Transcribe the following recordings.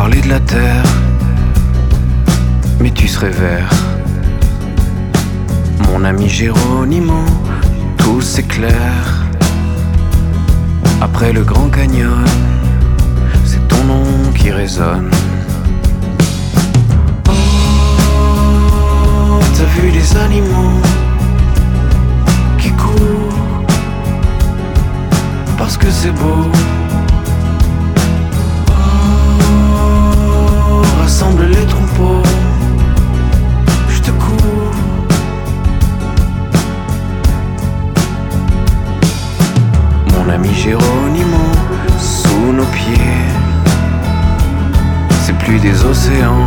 parler de la terre, mais tu serais vert. Mon ami Géronimo, tout s'éclaire. Après le Grand Canyon, c'est ton nom qui résonne. Oh, t'as vu les animaux qui courent parce que c'est beau. Oh, rassemble les troupeaux, je te cours. Mon ami Géronimo, sous nos pieds, c'est plus des océans,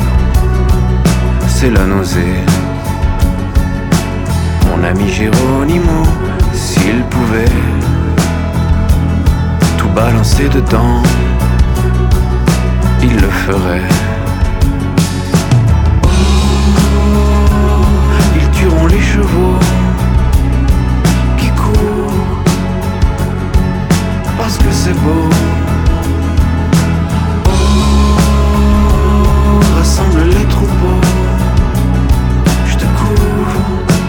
c'est la nausée. Mon ami Géronimo, s'il pouvait tout balancer dedans, il le ferait. Oh, ils tueront les chevaux qui courent parce que c'est beau. Oh, rassemble les troupeaux, je te couvre.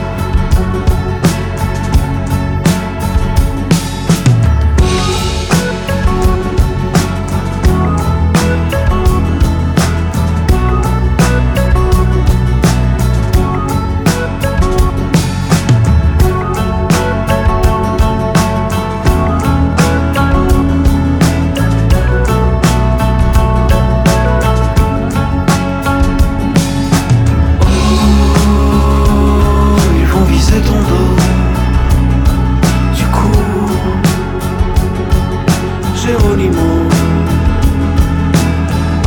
Géronimo. Oh,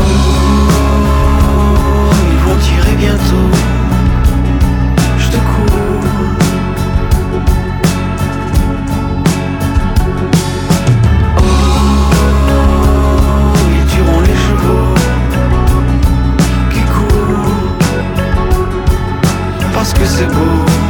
ils vont tirer bientôt, je te cours. Oh, ils tueront les chevaux qui courent parce que c'est beau.